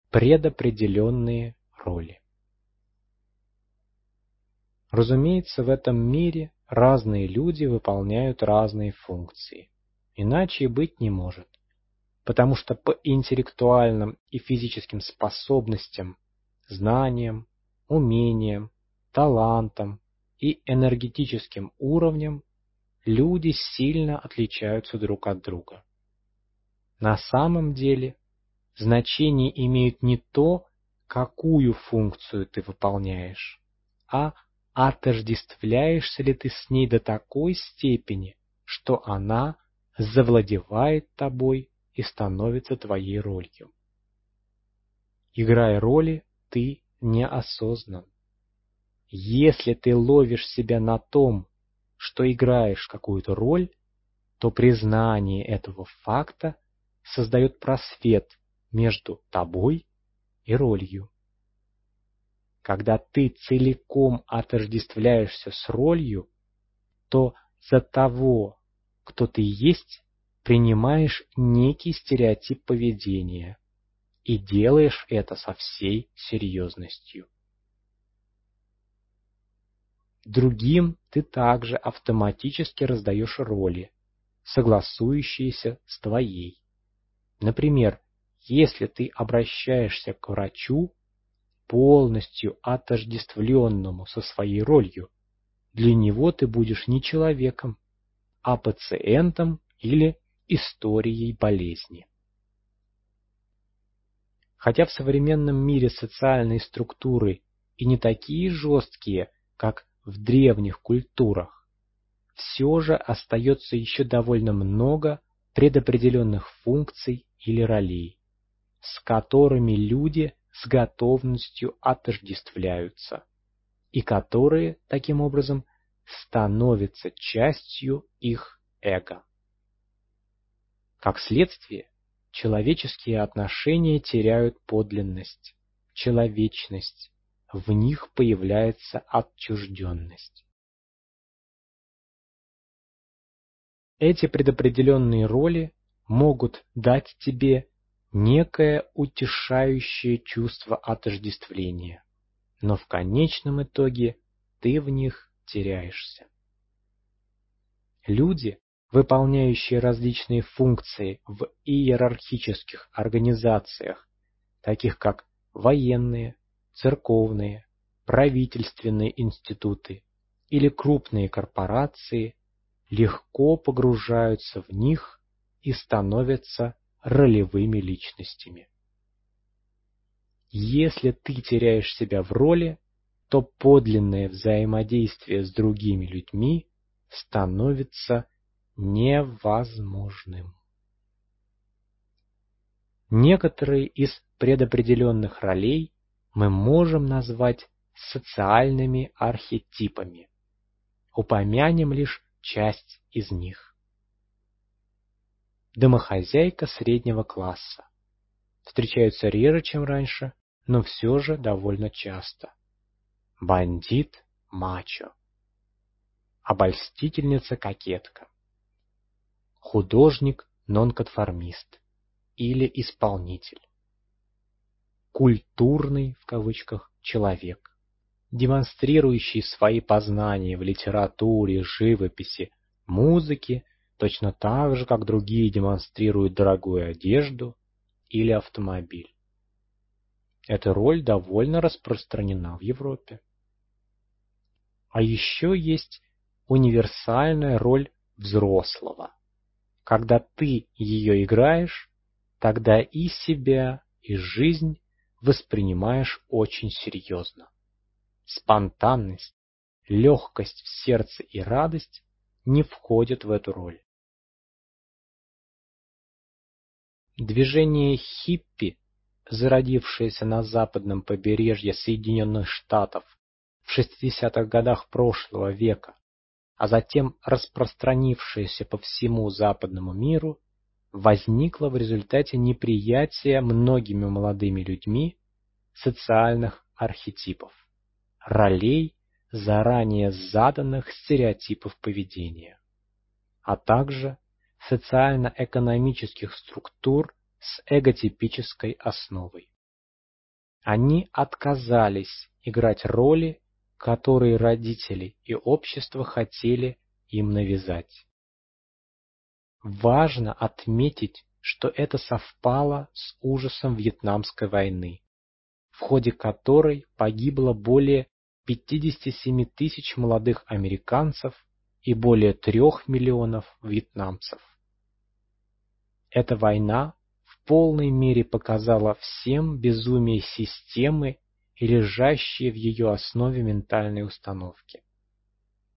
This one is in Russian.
предопределенные роли. Разумеется, в этом мире разные люди выполняют разные функции. Иначе и быть не может, потому что по интеллектуальным и физическим способностям, знаниям, умениям, талантам и энергетическим уровням люди сильно отличаются друг от друга. На самом деле, значение имеет не то, какую функцию ты выполняешь, а отождествляешься ли ты с ней до такой степени, что она завладевает тобой и становится твоей ролью. Играя роли, ты неосознан. Если ты ловишь себя на том, что играешь какую-то роль, то признание этого факта создает просвет между тобой и ролью. Когда ты целиком отождествляешься с ролью, то за того, кто ты есть, принимаешь некий стереотип поведения и делаешь это со всей серьезностью. Другим ты также автоматически раздаешь роли, согласующиеся с твоей. Например, если ты обращаешься к врачу, полностью отождествленному со своей ролью, для него ты будешь не человеком, а пациентом или историей болезни. Хотя в современном мире социальные структуры и не такие жесткие, как в древних культурах, все же остается еще довольно много предопределенных функций или ролей, с которыми люди с готовностью отождествляются, и которые, таким образом, становятся частью их эго. Как следствие, человеческие отношения теряют подлинность, человечность, в них появляется отчужденность. Эти предопределенные роли могут дать тебе некое утешающее чувство отождествления, но в конечном итоге ты в них теряешься. Люди, выполняющие различные функции в иерархических организациях, таких как военные, церковные, правительственные институты или крупные корпорации, легко погружаются в них и становятся ролевыми личностями. Если ты теряешь себя в роли, то подлинное взаимодействие с другими людьми становится невозможным. Некоторые из предопределенных ролей мы можем назвать социальными архетипами. Упомянем лишь часть из них. Домохозяйка среднего класса. Встречаются реже, чем раньше, но все же довольно часто. Бандит-мачо. Обольстительница-кокетка. Художник-нонконформист или исполнитель. Культурный, в кавычках, человек, демонстрирующий свои познания в литературе, живописи, музыке, точно так же, как другие демонстрируют дорогую одежду или автомобиль. Эта роль довольно распространена в Европе. А еще есть универсальная роль взрослого. Когда ты ее играешь, тогда и себя, и жизнь воспринимаешь очень серьезно. Спонтанность, легкость в сердце и радость не входят в эту роль. Движение хиппи, зародившееся на западном побережье Соединенных Штатов в 60-х годах прошлого века, а затем распространившееся по всему западному миру, возникло в результате неприятия многими молодыми людьми социальных архетипов, ролей, заранее заданных стереотипов поведения, а также социально-экономических структур с эготипической основой. Они отказались играть роли, которые родители и общество хотели им навязать. Важно отметить, что это совпало с ужасом Вьетнамской войны, в ходе которой погибло более 57 тысяч молодых американцев и более 3 миллионов вьетнамцев. Эта война в полной мере показала всем безумие системы и лежащие в ее основе ментальные установки.